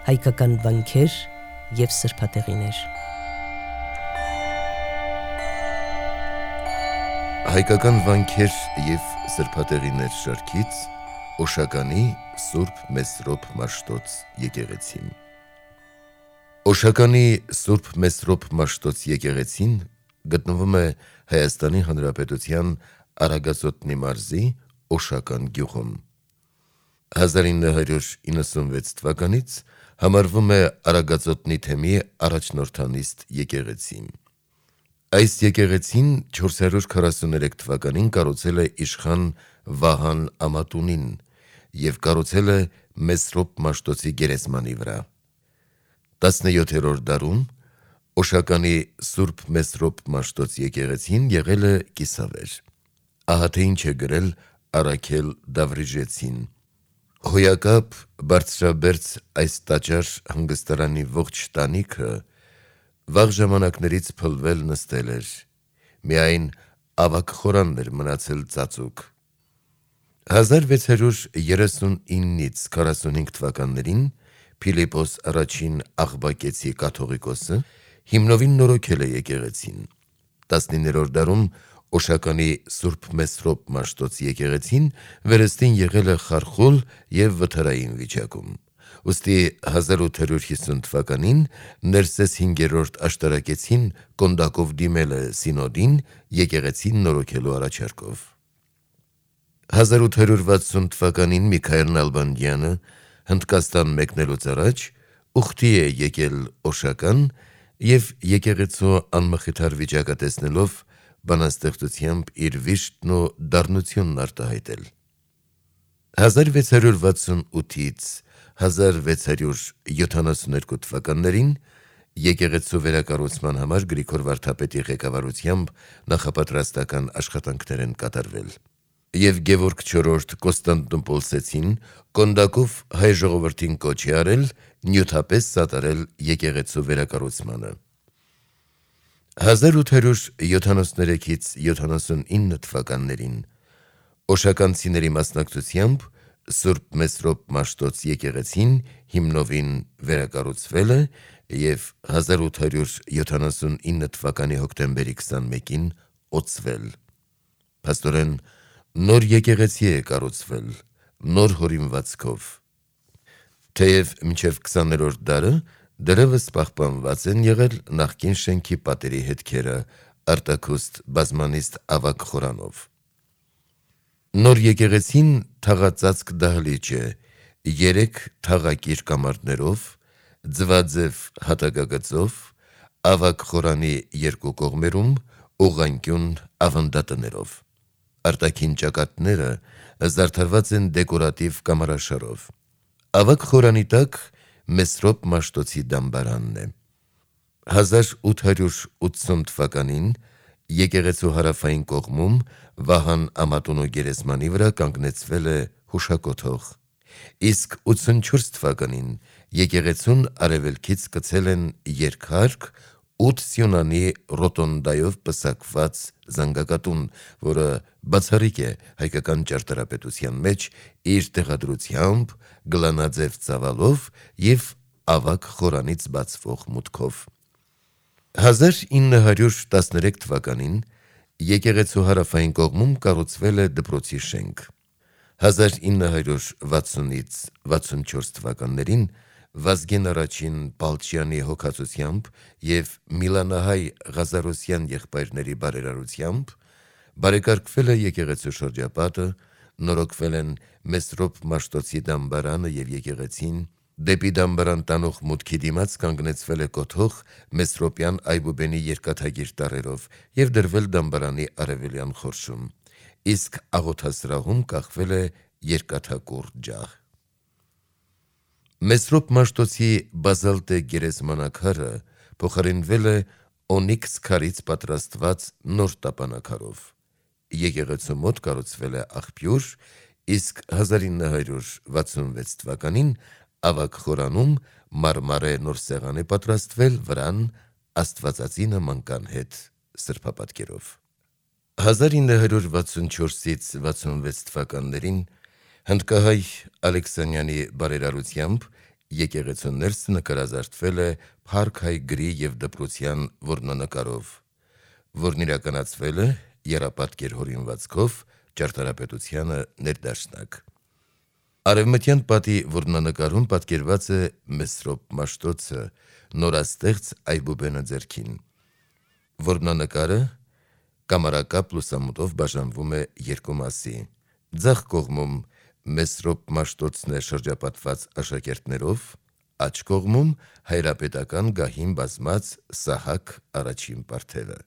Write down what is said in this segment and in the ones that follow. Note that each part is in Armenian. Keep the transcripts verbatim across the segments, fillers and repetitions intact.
հայկական վանքեր և սրբատեղիներ։ Հայկական վանքեր և սրբատեղիներ շարքից Օշականի Սուրբ Մեսրոպ Մաշտոց եկեղեցին։ Օշականի Սուրբ Մեսրոպ Մաշտոց եկեղեցին գտնվում է Հայաստանի Հանրապետության Արագածոտնի մարզի Օշական գյուղում։ հազար ինը հարյուր իննսունվեց թվականից համարվում է Արագածոտնի թեմի առաջնորդանիստ եկեղեցին։ Այս եկեղեցին չորս հարյուր քառասուներեք թվականին կառուցել է իշխան Վահան Ամատունին և կառուցել է Մեսրոպ Մաշտոցի գերեզմանի վրա։ տասնյոթերորդ դարում Օշականի Սուրբ Մեսրոպ Մաշտոց եկեղեցին եղել է կիսավեր։ Ահա թե ինչ է գրել Առաքել Դավրիժեցին. «Հոյակապ բարձրաբերձ այս տաճար հանգստարանի ողջ տանիքը վաղ ժամանակներից փլվել նստել էր, միայն ավագ խորանն էր մնացել ծածուկ։ հազար վեց հարյուր երեսունինից քառասունհինգ թվականներին Փիլիպոս առաջին Աղբակեցի կաթողիկոսը հիմնովին նորոգել է եկեղեցին։ տասնիններորդ դարում Օշականի Սուրբ Մեսրոպ Մաշտոց եկեղեցին վերստին եղել է խարխուլ և վթարային վիճակում։ Ուստի հազար ութ հարյուր հիսուն թվականին Ներսես հինգերորդ աշտարակեցին կոնդակով դիմել է Սինոդին եկեղեցին նորոգելու առաջարկով։ հազար ութ հարյուր վաթսուն թվականին Միքայել Նալբանդյանը Հնդկաստան մեկնելուց առաջ ուխտի է եկել Օշական և եկեղեցու անմխիթար վիճակը տեսնելով բանաստեղծությամբ իր վիշտն ու դառնությունն արտահայտել։ հազար վեց հարյուր վաթսունութից հազար վեց հարյուր յոթանասուներկու թվականներին եկեղեցու վերակառուցման համար Գրիգոր վարդապետի ղեկավարությամբ նախապատրաստական աշխատանքներ են կատարվել և Գևորգ չորրորդ Կոստանդնուպոլսեցին կոնդակով հայ ժողովրդին կոչ է արել նյութապես սատարել եկեղեցու վերակառուցմանը։ հազար ութ հարյուր յոթանասուներեքից յոթանասունինը թվականներին օշականցիների մասնակցությամբ Սուրբ Մեսրոպ Մաշտոց եկեղեցին հիմնովին վերակառուցվել է և հազար ութ հարյուր յոթանասունինը թվականի հոկտեմբերի քսանմեկին օծվել։ Փաստորեն նոր եկեղեցի է կառուցվել նոր հորինվածքով։ Թեև մինչև քսաներորդ դարը դեռևս պահպանված են եղել նախկին շենքի պատերի հետքերը արտաքուստ բազմանիստ ավագ խորանով։ Նոր եկեղեցին թաղածածկ դահլիճ է երեք թաղակիր կամարդներով, ձվաձև հատակագծով, ավագ խորանի երկու կողմերում ուղղանկյուն ավանդատներով։ Արտաքին ճակատները զարդարված են դեկորատիվ կամարաշարով։ Ավագ խորանի տակ Մեսրոպ Մաշտոցի դամբարանն է։ հազար ութ հարյուր ութսուն թվականին եկեղեցու հարավային կողմում Վահան Ամատունու գերեզմանի վրա կանգնեցվել է հուշակոթող, իսկ ութսունչորս թվականին եկեղեցուն արևելքից կցել են երկհարկ ութ սյունանի ռոտոնդայով պսակված զանգակատուն, որը բացառիկ է հայկական ճարտարապետության մեջ իր տեղադրությամբ, գլանաձև ծավալով և ավագ խորանից բացվող մուտքով։ հազար ինը հարյուր տասներեք թվականին եկեղեցու հարավային կողմում կառուցվել է դպրոցի շենք։ հազար ինը հարյուր վաթսունից վաթսունչորս թվականներին Վազգեն առաջին Պալչյանի հոգացությամբ և Միլանահայ Ղազարոսյան եղբայրների բարերարությամբ բարեկարգվել է եկեղեցու շրջապատը, նորոգվել են Մեսրոպ Մաշտոցի դամբարանը և եկեղեցին, դեպի դամբարան տանող մուտքի դիմաց կանգնեցվել է կոթող Մեսրոպյան այբուբենի երկաթագիր տառերով և դրվել դամբարանի արևելյան խորշում, իսկ աղոթասրահում կախվել է երկաթակուռ ջահ։ Մեսրոպ Մաշտոցի բազալտե գերեզմանակարը փոխարինվել է օնիքս քարից պատրաստված նոր տապանաքարով։ Եկեղեցու մոտ կառուցվել է աղբյուր, իսկ հազար ինը հարյուր վաթսունվեց թվականին ավագ խորանում մարմարե նոր սեղան է պատրաստվել վրան Աստվածածի նմանական հետ սրբապատկերով։ հազար ինը հարյուր վաթսունչորսից վաթսունվեց թվականներին հնդկահայ Ալեքսանյանի բարերարությամբ Եկեղեցու ներսը նկարազարդվել է փառք հայ գրի և դպրոցյան որմնանկարով, որն իրականացվել է եռապատկեր հորինվածքով ճարտարապետությանը ներդաշնակ։ Արևմտյան պատի որմնանկարում պատկերված է Մեսրոպ Մաշտոցը նորաստեղծ Այբուբենը ձեռքին։ Որմնանկարը կամարակապ լուսամուտով բաժանվում է երկու մասի։ Ձախ կողմում Մեսրոպ Մաշտոցն է շրջապատված աշակերտներով, աջ կողմում հայրապետական գահին բազմած Սահակ առաջին պարթևը։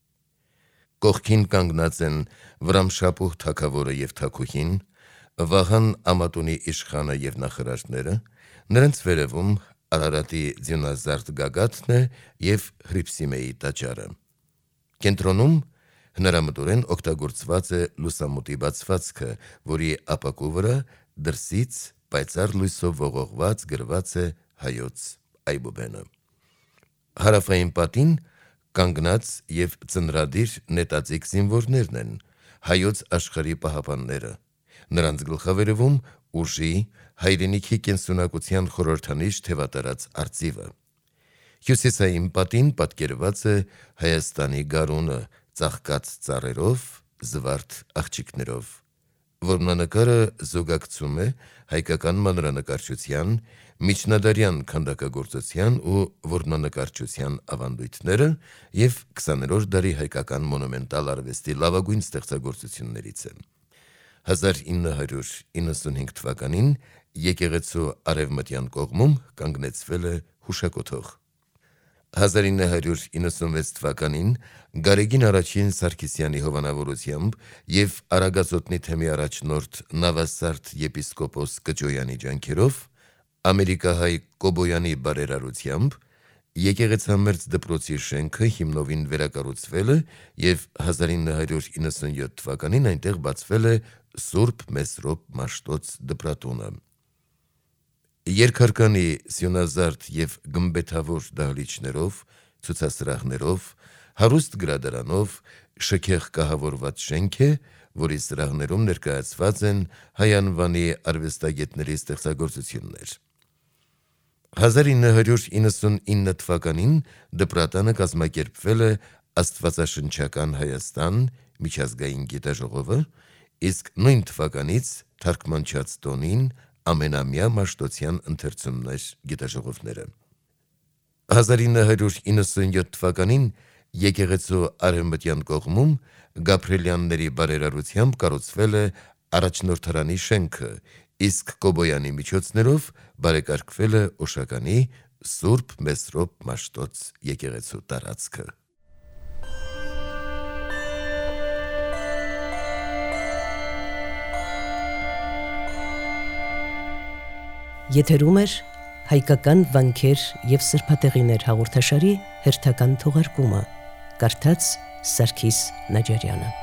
Կողքին կանգնած են Վրամշապուհ թագավորը և թագուհին, Վահան Ամատունի իշխանը և նախարարները, նրանց վերևում Արարատի ձյունազարդ գագաթն է և Հրիփսիմեի տաճարը։ Կենտրոնում հնարամտորեն օգտագործված է լուսամուտի բացվածքը, որի ապակու վրա դրսից պայծառ լույսով ողողված գրված է հայոց Այբուբենը։ Հարավային պատին կանգնած և ծնրադիր նետաձիգ զինվորներն են, հայոց աշխարհի պահապանները, նրանց գլխավերևում ուժի, հայրենիքի կենսունակության խորհրդանիշ թևատարած արծիվը։ Հյուսիսային պատին պատկերված է Հայաստանի գարունը ծաղկած ծառերով, զվարթ աղջիկներով։ Որմնանկարը զուգակցում է հայկական մանրանկարչության, միջնադարյան քանդակագործության ու որմնանկարչության ավանդույթները և քսաներորդ դարի հայկական մոնումենտալ արվեստի լավագույն ստեղծագործություններից է։ հազար ինը հարյուր իննսունհինգ թվականին եկեղեցու արևմտյան կողմում կանգնեցվել է հուշակոթող։ հազար ինը հարյուր իննսունվեց թվականին Գարեգին առաջին Սարգսյանի հովանավորությամբ և Արագածոտնի թեմի առաջնորդ Նավասարդ եպիսկոպոս Կճոյանի ջանքերով, ամերիկահայ Կոբոյանի բարերարությամբ եկեղեցամերձ դպրոցի շենքը հիմնովին վերակառուցվել է և հազար ինը հարյուր իննսունյոթ թվականին այնտեղ բացվել է Սուրբ Մեսրոպ Մաշտոց դպրատունը։ Երկհարկանի սյունազարդ և գմբեթավոր դահլիճներով, ցուցասրահներով, հարուստ գրադարանով շքեղ կահավորված շենք է, որի սրահներում ներկայացված են հայ անվանի արվեստագետների ստեղծագործություններ։ հազար ինը հարյուր իննսունինը թվականին դպրատանը կազմակերպվել է Աստվածաշնչական Հայաստան միջազգային գիտաժողովը, իսկ նույն թվականից թարգմանչած տոնին ամենամյա Մաշտոցյան ընթերցումներ գիտաժողովները։ հազար ինը հարյուր իննսունյոթ թվականին եկեղեցու արևմտյան կողմում Գաբրիելյանների բարերարությամբ կառուցվել է առաջնորդարանի շենքը, իսկ Կոբոյանի միջոցներով բարեկարգվել է Օշականի Սուրբ Մեսրոպ Մաշտոց եկեղեցու տարածքը։ Եթերում էր հայկական վանքեր և սրբատեղիներ հաղորդաշարի հերթական թողարկումը, կարդաց Սարգիս Նաջարյանը։